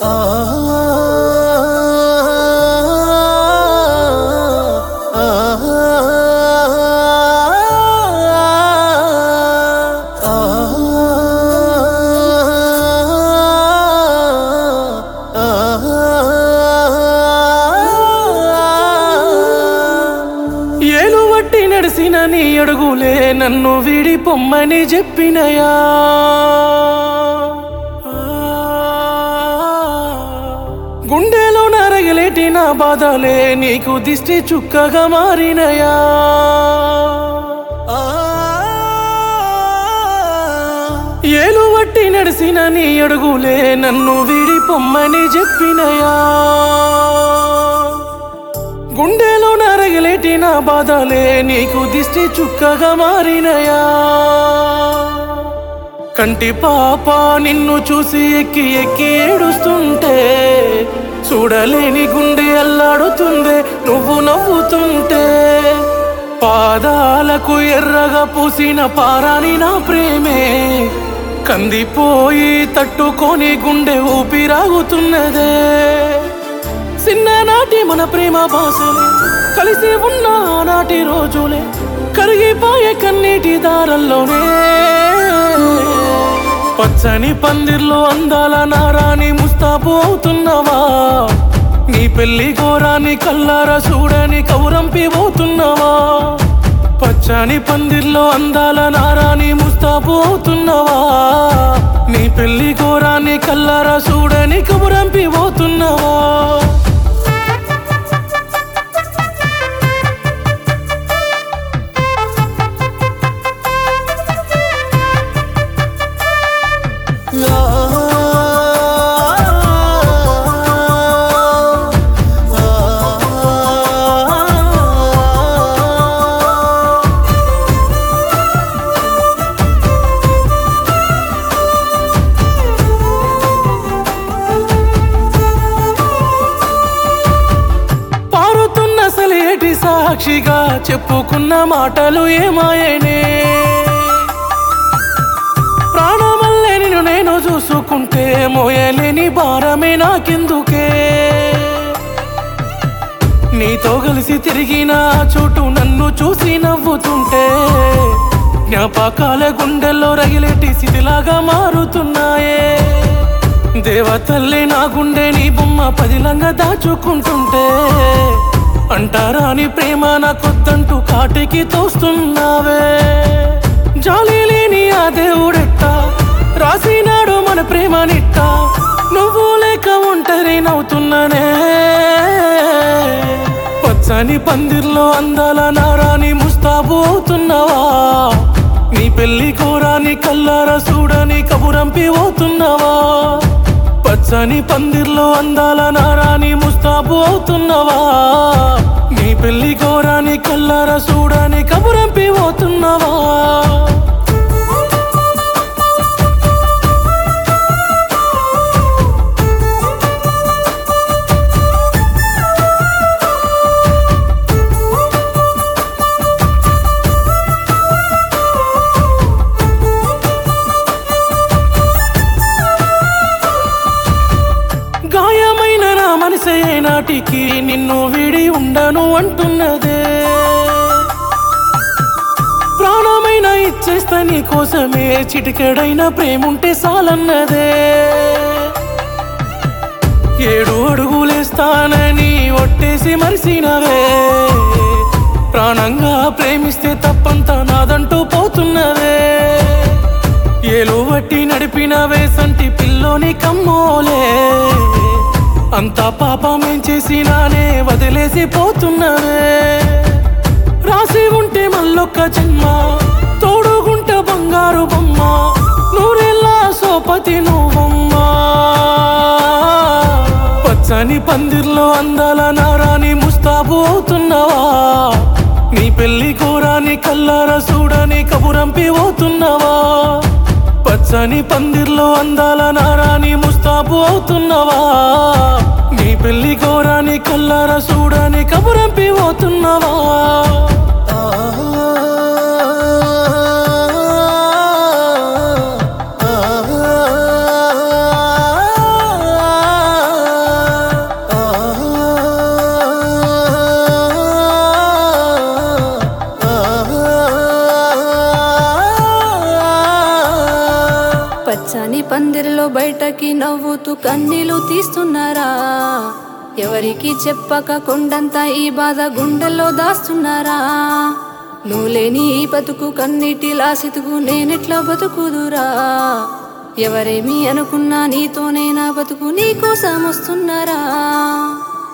ఏలువట్టి నడిసిన నీ అడుగులే నన్ను వీడి పొమ్మని చెప్పినయా గుండెలో నరగలేటి నా బాధలే నీకు దిష్టి చుక్కగా మారినయా ఏలువట్టి నడిసిన నీ అడుగులే నన్ను వీడి పొమ్మని చెప్పినయా గుండెలో నరగలేటి నా బాధలే నీకు దిష్టి చుక్కగా మారినయా కంటి పాప నిన్ను చూసి ఎక్కి ఎక్కి ఏడుస్తుంటే చూడలేని గుండె అల్లాడుతుందే నువ్వు నవ్వుతుంటే పాదాలకు ఎర్రగా పూసిన పారాని నా ప్రేమే కందిపోయి తట్టుకొని గుండె ఊపిరాగుతున్నదే చిన్ననాటి మన ప్రేమ భాషలే కలిసి ఉన్న ఆనాటి రోజులే కరిగిపోయే కన్నీటి దారల్లోనే పచ్చని పందిర్లో అందాల నారాని ముస్తాబు అవుతున్నావా నీ పెళ్లి ఘోరాన్ని కల్లారా చూడని కౌరంపి పోతున్నావా పచ్చని పందిర్లో అందాల నారాని ముస్తాబు అవుతున్నావా నీ పెళ్లి ఘోరాన్ని కల్లారా చూడని కౌరంపి పోతున్నావా సాక్షిగా చెప్పుకున్న మాటలు ఏమాయనే ప్రాణమల్లే నిన్ను నేను చూసుకుంటే మోయలేని భారమే నాకెందుకే నీతో కలిసి తిరిగిన చోటు నన్ను చూసి నవ్వుతుంటే జ్ఞాపకాల గుండెల్లో రగిలేటి స్థితిలాగా మారుతున్నాయే దేవతల్లే నా గుండె నీ బొమ్మ పదిలంగా దాచుకుంటుంటే అంటారాని ప్రేమ నాకొద్దంటూ కాటికి తోస్తున్నావే జాలి లేని ఆ దేవుడెట్ట రాసినాడు మన ప్రేమ నిట్ట నువ్వు లేక ఒంటరి నవ్వుతున్నానే పచ్చని పందిర్లో అందాల నారాని ముస్తాబు అవుతున్నావా నీ పెళ్లి ఘోరాన్ని కల్లారా చూడని కబురంపి పోతున్నావా పచ్చని పందిర్లో అందాల నారాని ముస్తాబు అవుతున్నావా నీ పెళ్లి ఘోరాన్ని కల్లారా చూడని కబురంపి పోతున్నావా మనసే నాటికి నిన్ను వీడి ఉండను అంటున్నదే ప్రాణమైన ఇచ్చేస్తా నీ కోసమే చిటికెడైన ప్రేముంటే చాలన్నదే 7 అడుగులేస్తానని ఒట్టేసి మరిసినవే ప్రాణంగా ప్రేమిస్తే తప్పంతా నాదంటూ పోతున్నవే ఏలువట్టి నడిపినవే సంటి పిల్లోని కమ్మోలే అంతా పాపమేం చేసినానే వదిలేసి పోతున్నవే రాసి ఉంటే మళ్ళొక్క జన్మ తోడుగుంట బంగారు బొమ్మ నూరెల్లా సోపతి నువ్వమ్మా పచ్చని పందిర్లో అందాల నారాని ముస్తాబు అవుతున్నావా నీ పెళ్లి ఘోరాన్ని కల్లారా చూడని కబురంపి పోతున్నావా పచ్చని పందిర్లో అందాల నారాని ముస్తాబు అవుతున్నావా నీ పెళ్లి ఘోరాన్ని కల్లారా చూడని కబురంపి పోతున్నావా పచ్చని పందిరిలో బయటకి నవ్వుతూ కన్నీలు తీస్తున్నారా? ఎవరికి చెప్పక కొండంతా ఈ బాధ గుండెల్లో దాస్తున్నారా? నువ్వు లేని ఈ బతుకు కన్నీటిలా సితుకు నేనెట్లా బతుకుదురా? ఎవరేమి అనుకున్నా నీతోనే నా బతుకు నీకోసం వస్తున్నారా?